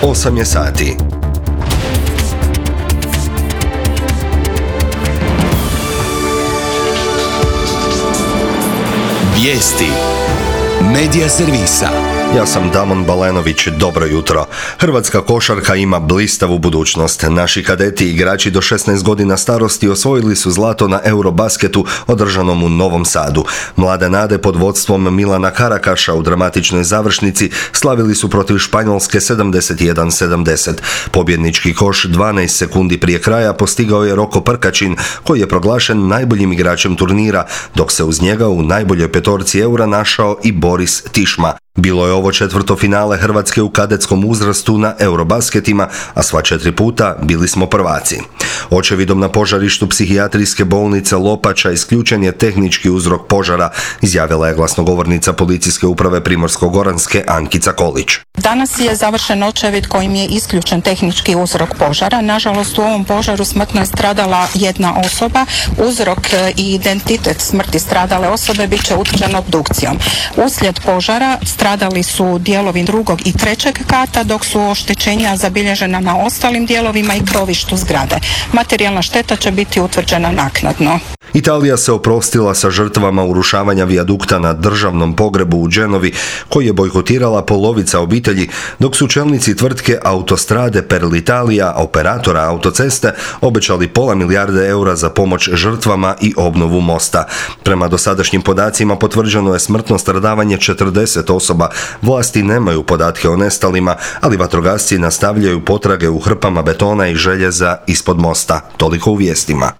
8 je sati. Vijesti Medija servisa. Ja sam Damon Balenović, dobro jutro. Hrvatska košarka ima blistavu budućnost. Naši kadeti i igrači do 16 godina starosti osvojili su zlato na Eurobasketu održanom u Novom Sadu. Mlade nade pod vodstvom Milana Karakaša u dramatičnoj završnici slavili su protiv Španjolske 71-70. Pobjednički koš 12 sekundi prije kraja postigao je Roko Prkačin, koji je proglašen najboljim igračem turnira, dok se uz njega u najboljoj petorci Eura našao i Boris Tišma. Bilo je ovo četvrto finale Hrvatske u kadetskom uzrastu na Eurobasketima, a sva 4 puta bili smo prvaci. Očevidom na požarištu psihijatrijske bolnice Lopača isključen je tehnički uzrok požara, izjavila je glasnogovornica policijske uprave Primorsko-goranske Ankica Kolić. Danas je završen očevid kojim je isključen tehnički uzrok požara. Nažalost, u ovom požaru smrtno je stradala jedna osoba. Uzrok i identitet smrti stradale osobe bit će utvrđen obdukcijom. Uslijed požara stradali su dijelovi 2. i 3. kata, dok su oštećenja zabilježena na ostalim dijelovima i krovištu zgrade. Materijalna šteta će biti utvrđena naknadno. Italija se oprostila sa žrtvama urušavanja vijadukta na državnom pogrebu u Genovi, koji je bojkotirala polovica obitelji, dok su čelnici tvrtke Autostrade per l'Italia, operatora autoceste, obećali $500 milijarde za pomoć žrtvama i obnovu mosta. Prema dosadašnjim podacima potvrđeno je smrtno stradavanje 40 osoba. Vlasti nemaju podatke o nestalima, ali vatrogasci nastavljaju potrage u hrpama betona i željeza ispod mosta. Toliko u vijestima.